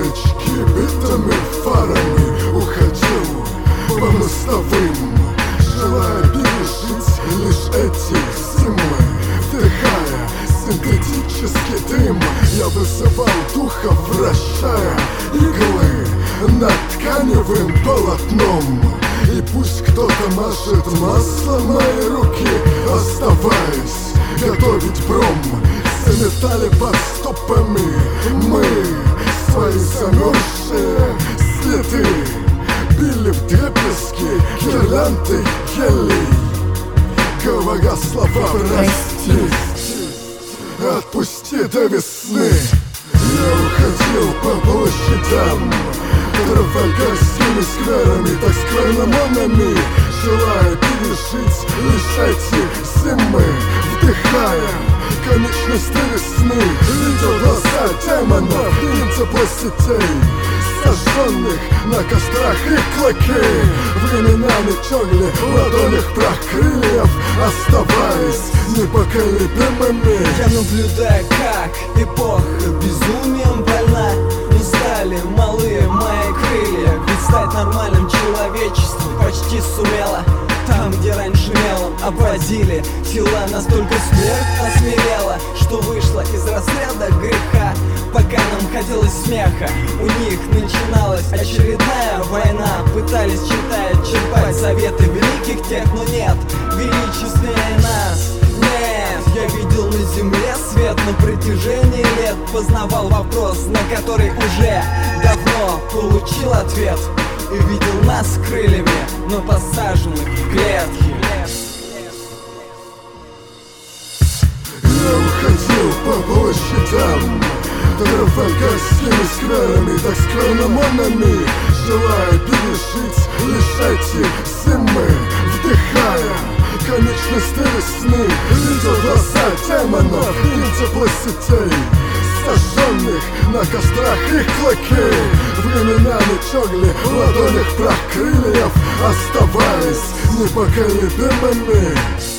Фабрички битыми фарами уходил по мостовым, желая пережить лишь эти зимы. Вдыхая синтетический дым, я вызывал духа, вращая иглы над тканевым полотном. И пусть кто-то машет маслом моей руки, оставаясь готовить бром, заметали под стопами мы свои замерзшие следы, били вдребезги гирлянды елей, говоря слова «прости», «отпусти до весны». Я уходил по площадям, трафальгарскими скверами, так скверномонами, желая пережить лишь эти зимы. Вдыхая конечности весны, видел глаза демонов, ниндзя-пластитей, сожженных на кострах и клыки. Временами черли в ладонях прах крыльев, оставаясь непоколебимыми. Я наблюдаю, как эпоха безумием больна. Устали малые мои крылья, ведь стать нормальным человечеством почти сумела. Там, где раньше мелом обводили тела, настолько смерть осмелела, что вышла из разряда греха. Пока нам хотелось смеха, у них начиналась очередная война. Пытались, черпать советы великих тех, но нет величественнее нас. Нет, я видел на земле свет на протяжении лет, познавал вопрос, на который уже давно получил ответ. И видел нас крыльями, но посаженных в клетки. Я уходил по площадям, трафальгарскими скверами, так скверномонами, желая пережить лишь эти зимы. Вдыхая конечности весны, видел глаза демонов, ниндзя-пластитей, сожженных на кострах их клыки. Временами черли в ладонях прах крыльев, оставаясь непоколебимыми.